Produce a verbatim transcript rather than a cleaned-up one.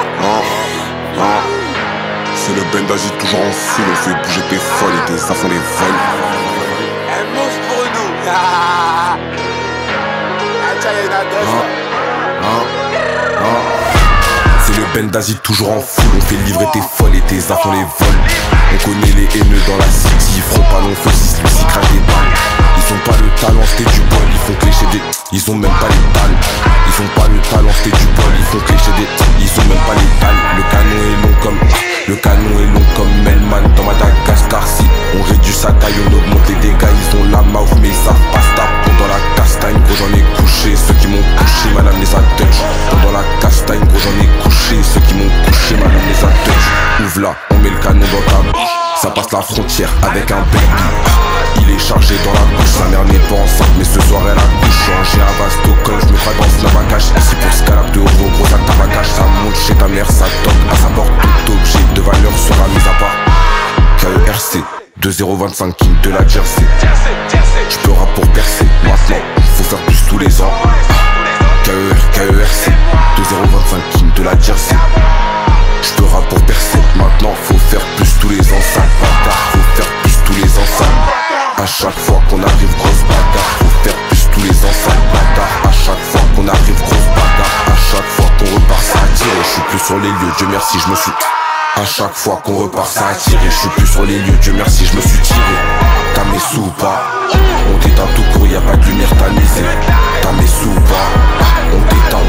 Hein, hein. C'est le Bendazi toujours en full, on fait bouger tes folles et tes affons les vols. Un monstre pour nous. Ah, tiens, il y a une adresse là. Hein, hein. C'est le Bendazi toujours en full, on fait livrer tes folles et tes affons les vols. On connaît les haineux dans la city, ils feront pas long feu si celui-ci crache des balles. Ils ont pas le talent, c'était du bol, ils font clécher des... Ils ont même pas les balles. Ils ont pas le talent, c'était du bol, ils font clécher des... Ils ont même pas les balles. Le canon est long comme... Le canon est long comme Melman dans Madagascar. Si on réduit sa taille, on augmente les dégâts. Ils ont la mouth mais ils savent pas se taper. Dans la castagne, gros j'en ai couché. Ceux qui m'ont couché, madame les a touch. Dans la castagne, gros j'en ai couché. Ceux qui m'ont couché, madame les a touch. Ouvre là, on met le canon dans ta bouche. Ça passe la frontière avec un baby. Il est chargé dans la bouche, sa mère n'est pas enceinte, mais ce soir elle accouche. J'ai un vaste au col, je me crois dans ce navagache. Ici pour ce calab de gros gros ça tabagache. Ça monte chez ta mère, ça toque. À sa porte, tout objet de valeur sera mis à part. K E R C, deux zéro vingt-cinq King de la Jersey. J'peux rap pour percer, maintenant, faut faire plus tous les ans. K E R, K E R C, deux zéro vingt-cinq King de la Jersey. J'peux rap pour percer, maintenant, faut faire plus tous les ans. Sale bâtard, faut faire plus tous les ans. Sale. A chaque fois qu'on arrive, grosse bagarre. Faut faire plus tous les ans, sale bâtard. A chaque fois qu'on arrive, grosse bagarre. A chaque fois qu'on repart, ça attire. Je suis plus sur les lieux, Dieu merci, je me suis. A chaque fois qu'on repart, ça attire. Je suis plus sur les lieux, Dieu merci, je me suis tiré. T'as mes sous ou pas? On t'éteint tout court, y'a pas de lumière tamisée. T'as mes sous ou pas? On t'éteint,